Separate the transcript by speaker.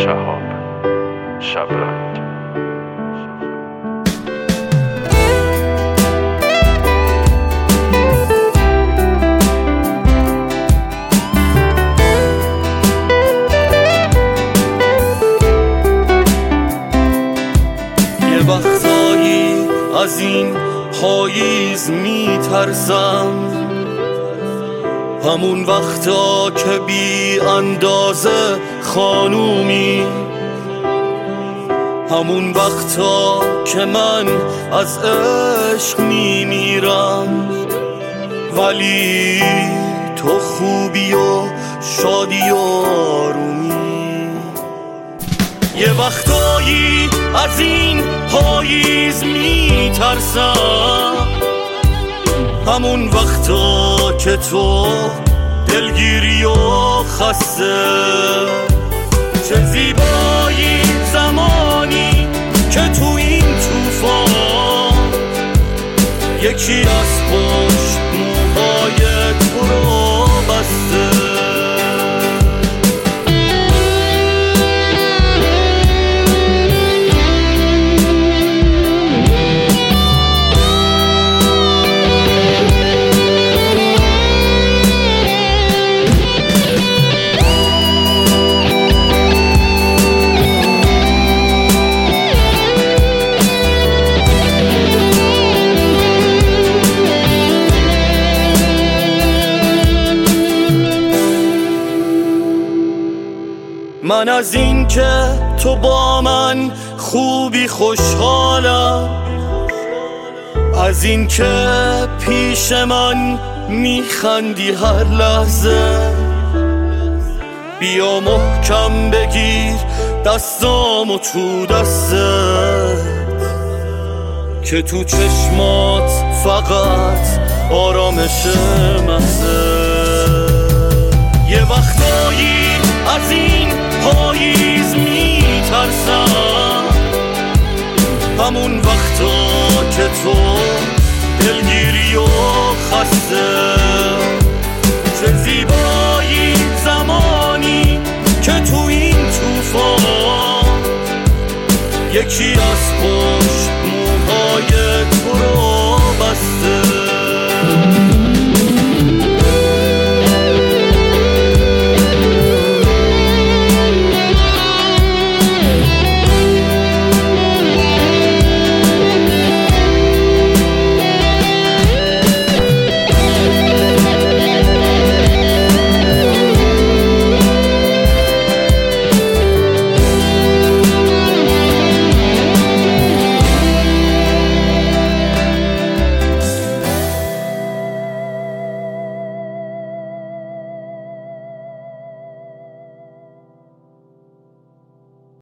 Speaker 1: شهاب شبرنگ.
Speaker 2: یه وقتایی از این پاییز میترسم، همون وقتا که بی اندازه خانومی، همون وقتا که من از عشق میمیرم، ولی تو خوبی و شادی و آرومی. یه وقتایی از این پاییز میترسم، همون وقتا که تو دلگیری و خسته. چه زیبایی زمانی که تو این طوفان یکی از پشت موهای تو رو بسته. من از این که تو با من خوبی خوشحالم، از این که پیش من میخندی هر لحظه. بیا محکم بگیر دستامو تو دستت، که تو چشمات فقط آرامش محضه. یه وقتایی از این پاییز میترسم، همون وقتا که تو دلگیری و خسته. چه زیبایی زمانی که تو این طوفان یکی از پشت موهای تو رو بسته.